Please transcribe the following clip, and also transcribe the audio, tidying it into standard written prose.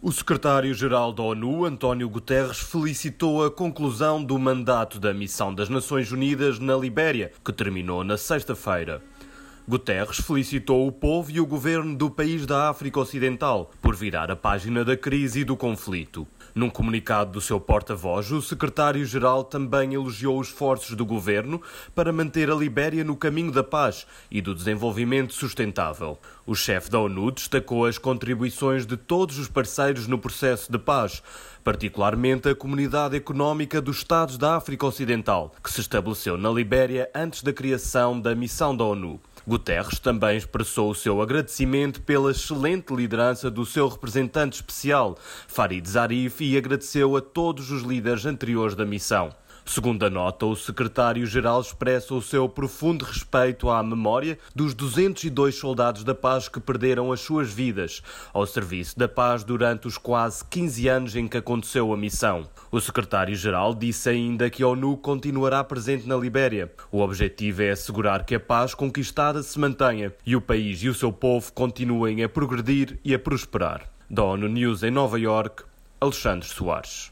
O secretário-geral da ONU, António Guterres, felicitou a conclusão do mandato da Missão das Nações Unidas na Libéria, que terminou na sexta-feira. Guterres felicitou o povo e o governo do país da África Ocidental por virar a página da crise e do conflito. Num comunicado do seu porta-voz, o secretário-geral também elogiou os esforços do governo para manter a Libéria no caminho da paz e do desenvolvimento sustentável. O chefe da ONU destacou as contribuições de todos os parceiros no processo de paz, particularmente a Comunidade Económica dos Estados da África Ocidental, que se estabeleceu na Libéria antes da criação da missão da ONU. Guterres também expressou o seu agradecimento pela excelente liderança do seu representante especial, Farid Zarif, e agradeceu a todos os líderes anteriores da missão. Segundo a nota, o secretário-geral expressa o seu profundo respeito à memória dos 202 soldados da paz que perderam as suas vidas ao serviço da paz durante os quase 15 anos em que aconteceu a missão. O secretário-geral disse ainda que a ONU continuará presente na Libéria. O objetivo é assegurar que a paz conquistada se mantenha e o país e o seu povo continuem a progredir e a prosperar. Da ONU News em Nova Iorque, Alexandre Soares.